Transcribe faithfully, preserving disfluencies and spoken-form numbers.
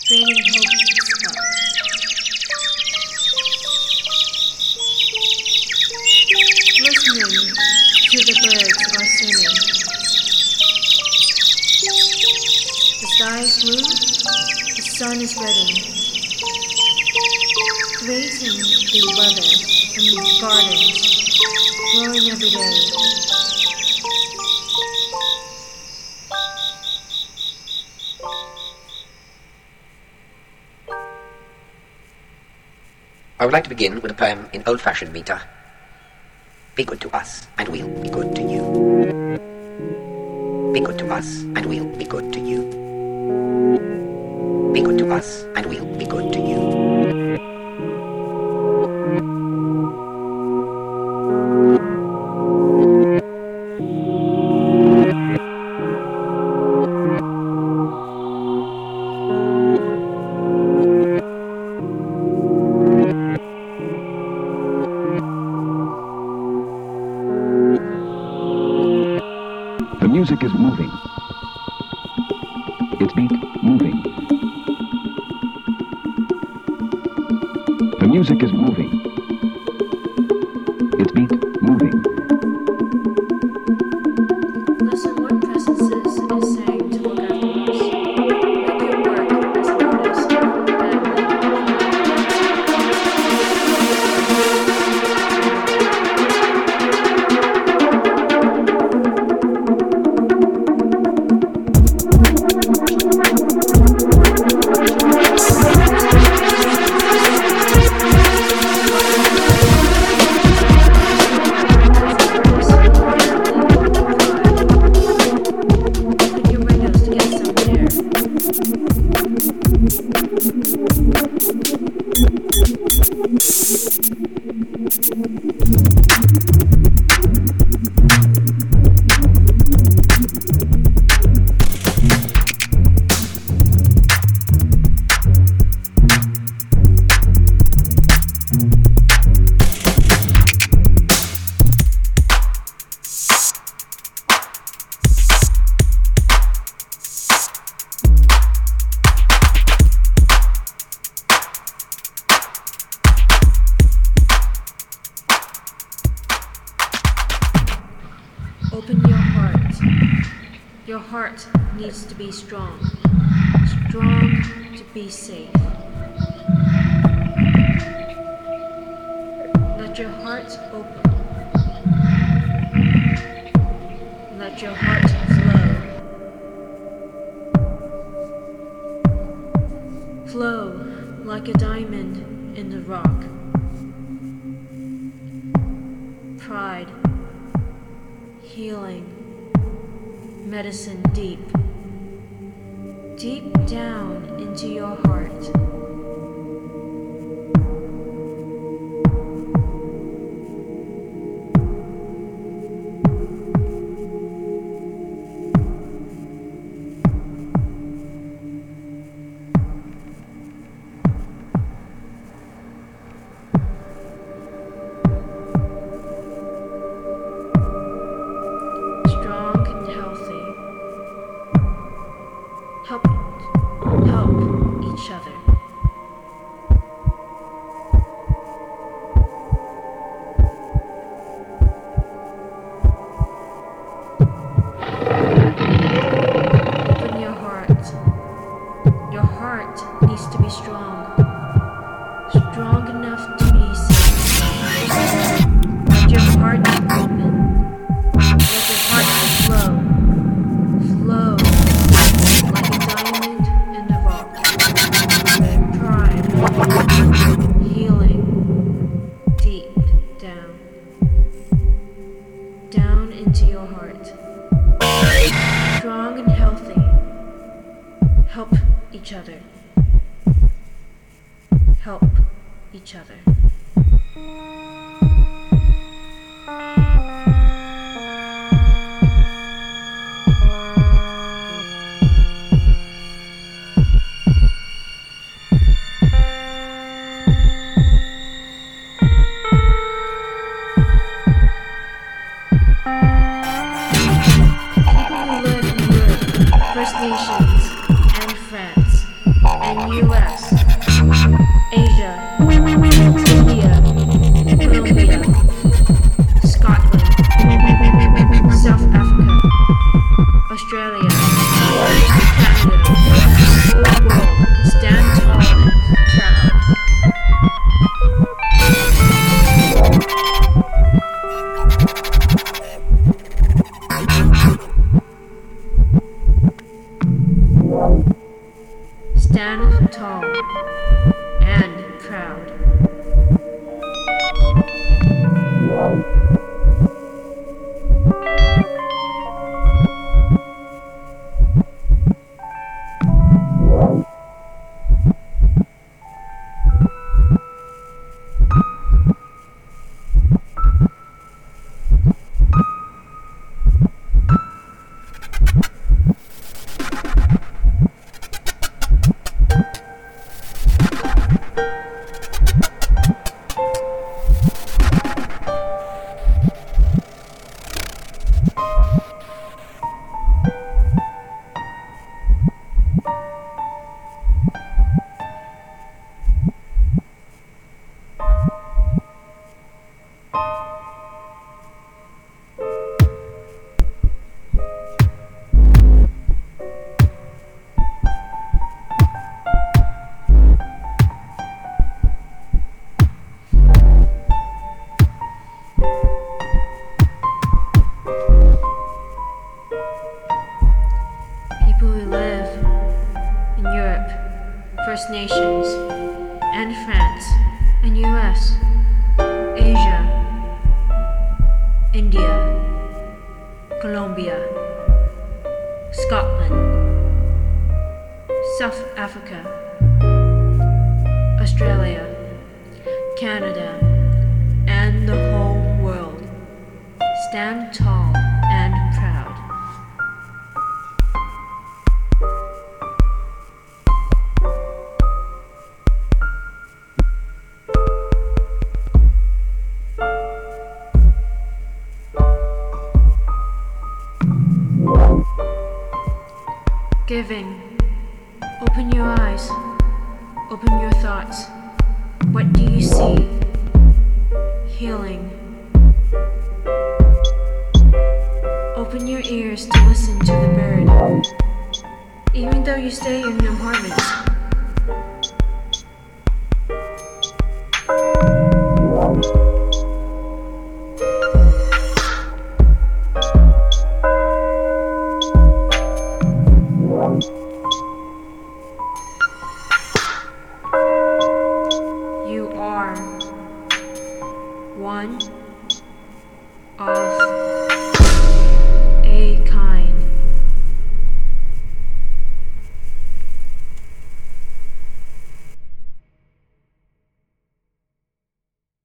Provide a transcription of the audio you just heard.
Training hopes up. Listening to the birds are singing. The sky is blue, the sun is reddening, creating the weather and gardens, growing every day. I would like to begin with a poem in old-fashioned meter. Be good to us, and we'll be good to you. Be good to us, and we'll be good to you. Be good to us, and we'll be good to you. The music is moving. Its beat moving. The music is moving. Its beat moving. Listen what presences is saying to look after us. Make your work as an artist Open your heart. Your heart needs to be strong. Strong to be safe. Let your heart open. Let your heart flow. Flow like a diamond in the rock. Pride. Healing, medicine deep, deep down into your heart. Help, help each other. Open your heart. Your heart needs to be strong. Strong enough to be safe. Let your heart open. Let your heart flow. Flow. Healing deep down, down into your heart. Strong and healthy. Help each other. Help each other. First Nations and France and U S, Asia, India, Colombia, Scotland, South Africa, Australia, Canada, the whole world, stand tall and proud. Stand tall and proud. People who live in Europe, First Nations, and France, and U S, Asia, India, Colombia, Scotland, South Africa, Australia, Canada, and the whole world, stand tall and proud. Giving. Open your eyes. Open your thoughts. What do you see? Healing. Open your ears to listen to the bird. Even though you stay in an apartment. You are one of